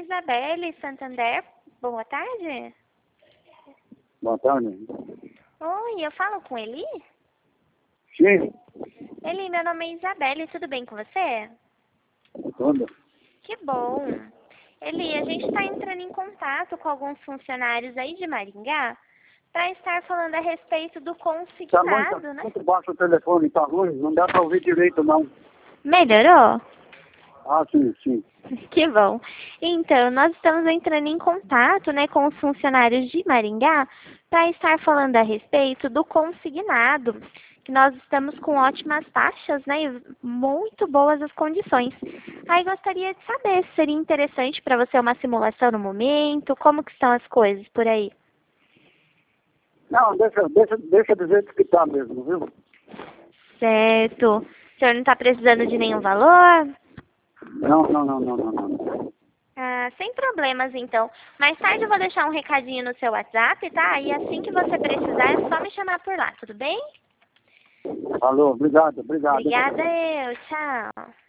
Isabelle, Santander. Boa tarde. Boa tarde. Oi, eu falo com Eli? Sim, Eli, meu nome é Isabelle, tudo bem com você? tudo. Que bom. Eli, a gente está entrando em contato com alguns funcionários aí de Maringá para estar falando a respeito do Tá consignado, né? muito baixo o telefone, tá ruim, não dá pra ouvir direito não. Melhorou? Ah, sim. Que bom. Então, nós estamos entrando em contato, né, com os funcionários de Maringá para estar falando a respeito do consignado, que nós estamos com ótimas taxas, né, e muito boas as condições. Aí gostaria de saber se seria interessante para você uma simulação no momento, como que estão as coisas por aí. Não, deixa do jeito que tá mesmo, viu? Certo. O senhor não está precisando de nenhum valor? Não. Ah, sem problemas, então. Mais tarde eu vou deixar um recadinho no seu WhatsApp, tá? E assim que você precisar, é só me chamar por lá, tudo bem? Alô, obrigado. Obrigada, eu. Tchau.